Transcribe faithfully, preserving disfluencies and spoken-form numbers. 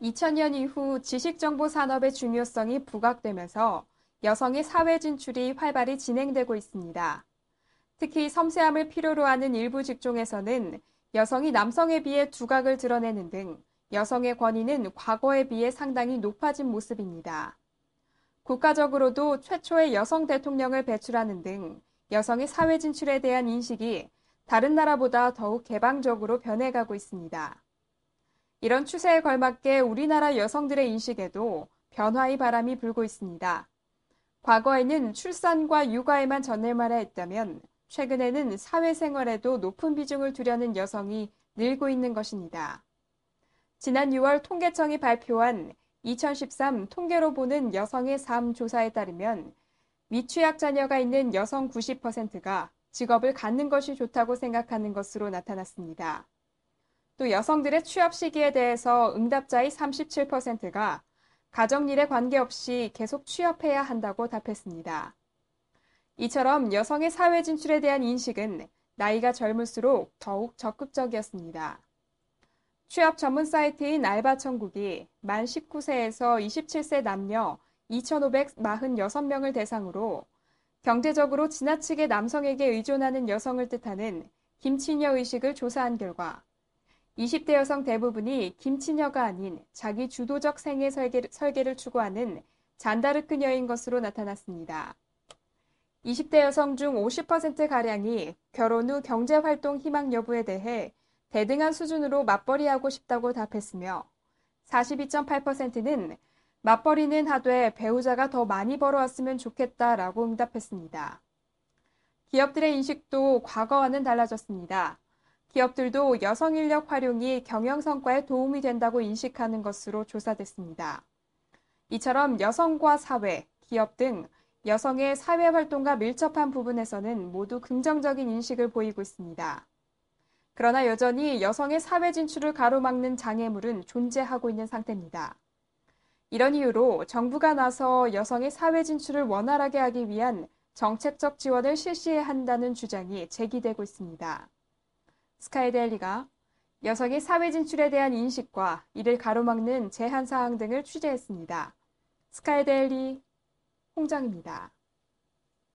이천 년 이후 지식정보 산업의 중요성이 부각되면서 여성의 사회 진출이 활발히 진행되고 있습니다. 특히 섬세함을 필요로 하는 일부 직종에서는 여성이 남성에 비해 두각을 드러내는 등 여성의 권위는 과거에 비해 상당히 높아진 모습입니다. 국가적으로도 최초의 여성 대통령을 배출하는 등 여성의 사회 진출에 대한 인식이 다른 나라보다 더욱 개방적으로 변해가고 있습니다. 이런 추세에 걸맞게 우리나라 여성들의 인식에도 변화의 바람이 불고 있습니다. 과거에는 출산과 육아에만 전념하려 했다면 최근에는 사회생활에도 높은 비중을 두려는 여성이 늘고 있는 것입니다. 지난 유월 통계청이 발표한 이천십삼 통계로 보는 여성의 삶 조사에 따르면 미취학 자녀가 있는 여성 구십 퍼센트가 직업을 갖는 것이 좋다고 생각하는 것으로 나타났습니다. 또 여성들의 취업 시기에 대해서 응답자의 삼십칠 퍼센트가 가정일에 관계없이 계속 취업해야 한다고 답했습니다. 이처럼 여성의 사회 진출에 대한 인식은 나이가 젊을수록 더욱 적극적이었습니다. 취업 전문 사이트인 알바천국이 만 십구 세에서 이십칠 세 남녀 이천오백사십육 명을 대상으로 경제적으로 지나치게 남성에게 의존하는 여성을 뜻하는 김치녀 의식을 조사한 결과 이십 대 여성 대부분이 김치녀가 아닌 자기 주도적 생애 설계, 설계를 추구하는 잔다르크녀인 것으로 나타났습니다. 이십 대 여성 중 오십 퍼센트가량이 결혼 후 경제활동 희망 여부에 대해 대등한 수준으로 맞벌이하고 싶다고 답했으며 사십이 점 팔 퍼센트는 맞벌이는 하되 배우자가 더 많이 벌어왔으면 좋겠다라고 응답했습니다. 기업들의 인식도 과거와는 달라졌습니다. 기업들도 여성 인력 활용이 경영 성과에 도움이 된다고 인식하는 것으로 조사됐습니다. 이처럼 여성과 사회, 기업 등 여성의 사회 활동과 밀접한 부분에서는 모두 긍정적인 인식을 보이고 있습니다. 그러나 여전히 여성의 사회 진출을 가로막는 장애물은 존재하고 있는 상태입니다. 이런 이유로 정부가 나서 여성의 사회 진출을 원활하게 하기 위한 정책적 지원을 실시해야 한다는 주장이 제기되고 있습니다. 스카이데일리가 여성의 사회 진출에 대한 인식과 이를 가로막는 제한 사항 등을 취재했습니다. 스카이데일리 홍정입니다.